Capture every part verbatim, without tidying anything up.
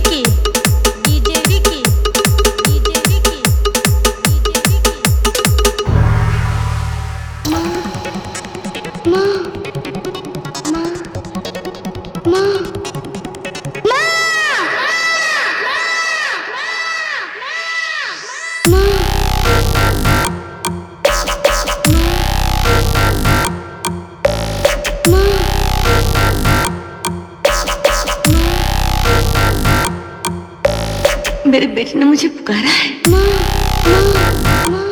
Vicky DJ Vicky DJ Vicky DJ Vicky माँ माँ माँ माँ मेरे बेटे ने मुझे पुकारा है। माँ, माँ, माँ,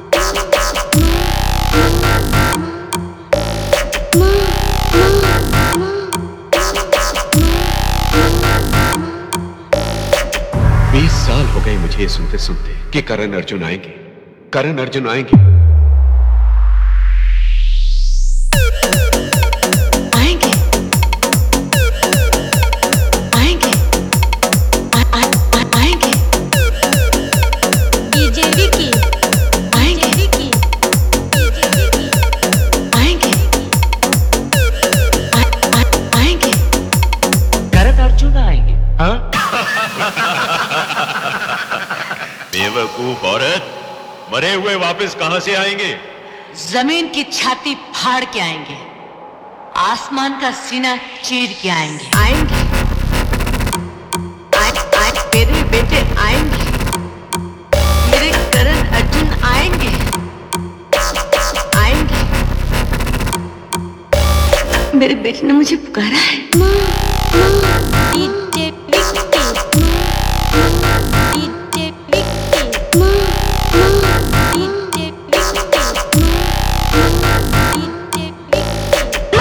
बीस साल हो गए मुझे सुनते सुनते कि करण अर्जुन आएंगे, करण अर्जुन आएंगे। आएंगे, आएंगे, आ, आ, आ, आएंगे। डीजे विकी, आएंगे विकी, डीजे विकी, आएंगे, आ, आ, आएंगे। करण अर्जुन आएंगे। हाँ? बेवकूफ औरत, मरे हुए वापस कहां से आएंगे? जमीन की छाती फाड़ के आएंगे, आसमान का सीना चीर के आएंगे। आएंगे, आए, आए, मेरे बेटे आएंगे, मेरे करण अर्जुन आएंगे, आएंगे। मेरे बेटे ने मुझे पुकारा है। माँ, माँ, डीजे विकी, डीजे विकी, माँ, माँ, डीजे विकी, डीजे विकी।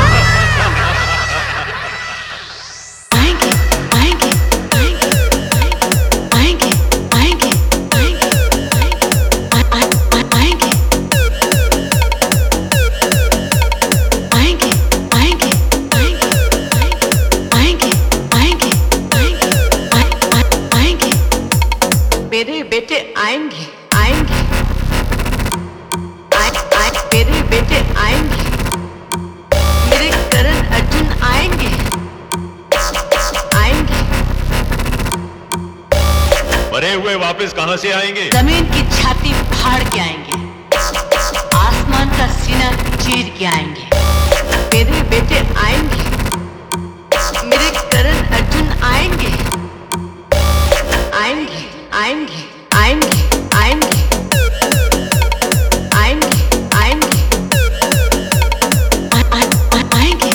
आएंगे, आएंगे, आएंगे, आएंगे, आएंगे, आएंगे, आ, आ, आ, आएंगे, आएंगे, आएंगे, आएंगे, आएंगे, आएंगे, आ, आ, आएंगे। मेरे बेटे आएंगे, आएंगे, आए, आए, मेरे बेटे आएंगे, मेरे करण अर्जुन आएंगे, आएंगे। मरे हुए वापस कहां से आएंगे? जमीन की छाती फाड़ के आएंगे, आसमान का सीना चीर के आएंगे। मेरे बेटे आएंगे, मेरे करण अर्जुन आएंगे, आएंगे, आएंगे, आएंगे, आएंगे, आएंगे, आएंगे, आ, आ, आ, आएंगे,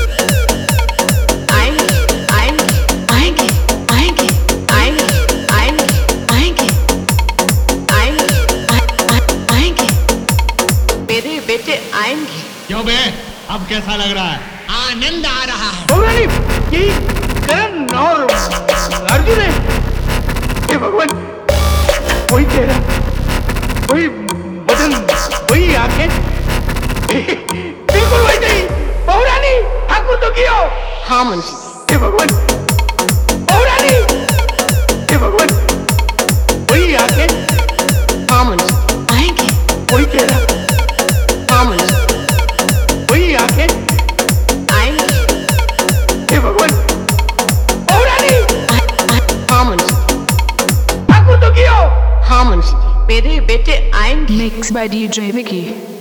आएंगे, आएंगे, आएंगे, आएंगे, आएंगे, आएंगे, आएंगे, आएंगे, आ, आ, आएंगे। मेरे बेटे आएंगे। क्यों बे, अब कैसा लग रहा है? आनंद आ रहा है। पौराणी, यही करण और अर्जुन है। हे भगवान, वही चेहरा, वही बदन, वही आंखें, बिल्कुल वही नहीं। पौराणी, ठाकुर तो कियो। हाँ मुंशी जी। हे भगवान, पौराणी, हे भगवान, वही आंखें, हाँ मुंशी जी। आएंगे, वही चेहरा, हाँ मुंशी जी। वही आंखें, आएंगे, हे भगवान, पौराणी, आ, आ, हाँ मुंशी जी। ठाकुर तो कियो। हाँ मुंशी जी। मेरे बेटे आएंगे। Mixed by D J Vicky.